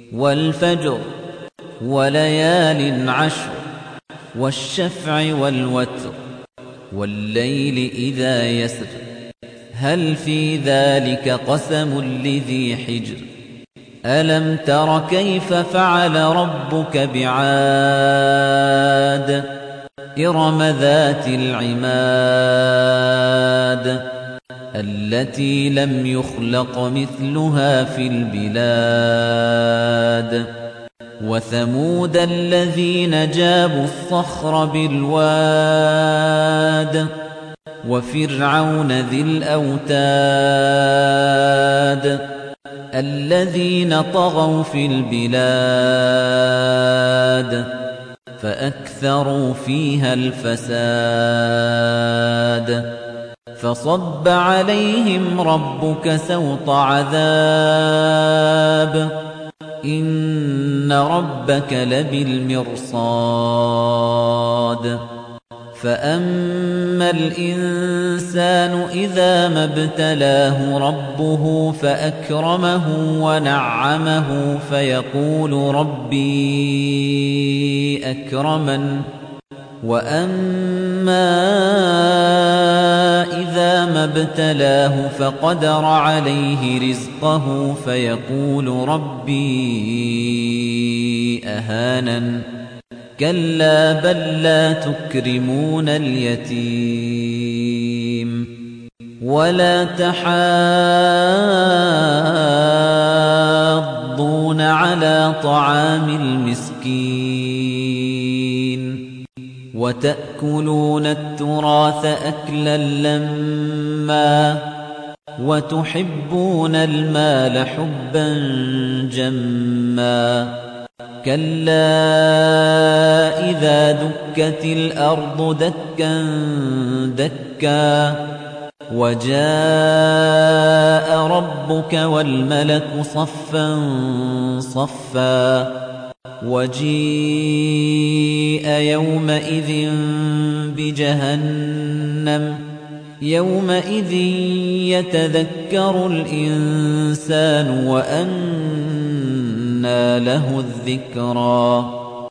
وَالْفَجْرِ وَلَيَالٍ عَشْرٍ وَالشَّفْعِ وَالْوَتْرِ وَاللَّيْلِ إِذَا يَسْرِ هَلْ فِي ذَلِكَ قَسَمٌ لِّذِي حِجْرٍ أَلَمْ تَرَ كَيْفَ فَعَلَ رَبُّكَ بِعَادٍ إِرَمَ ذَاتِ الْعِمَادِ الَّتِي لَمْ يُخْلَقْ مِثْلُهَا فِي الْبِلَادِ وَثَمُودَ الَّذِينَ جَابُوا الصَّخْرَ بِالْوَادِ وَفِرْعَوْنَ ذِي الْأَوْتَادِ الَّذِينَ طَغَوْا فِي الْبِلَادِ فَأَكْثَرُوا فِيهَا الْفَسَادَ فَصَبَّ عَلَيْهِمْ رَبُّكَ سَوْطَ عَذَابٍ إِنَّ رَبَّكَ لَبِالْمِرْصَادِ فَأَمَّا الْإِنسَانُ إِذَا مَا ابْتَلَاهُ رَبُّهُ فَأَكْرَمَهُ وَنَعَّمَهُ فَيَقُولُ رَبِّي أَكْرَمَنِ وَأَمَّا إِذَا مَا ابْتَلَاهُ فَقَدَرَ عَلَيْهِ رِزْقَهُ فَيَقُولُ رَبِّي أَهَانَنِ كَلَّا بَل لَّا تُكْرِمُونَ الْيَتِيمَ وَلَا تَحَاضُّونَ عَلَىٰ طَعَامِ الْمِسْكِينِ وَتَأْكُلُونَ التُّرَاثَ أَكْلًا لَّمًّا وَتُحِبُّونَ الْمَالَ حُبًّا جَمًّا كَلَّا إِذَا دُكَّتِ الْأَرْضُ دَكًّا دَكًّا وَجَاءَ رَبُّكَ وَالْمَلَكُ صَفًّا صَفًّا وَجِيءَ يَوْمَئِذٍ بِجَهَنَّمَ يَوْمَئِذٍ يَتَذَكَّرُ الْإِنسَانُ وَأَنَّىٰ لَهُ الذِّكْرَىٰ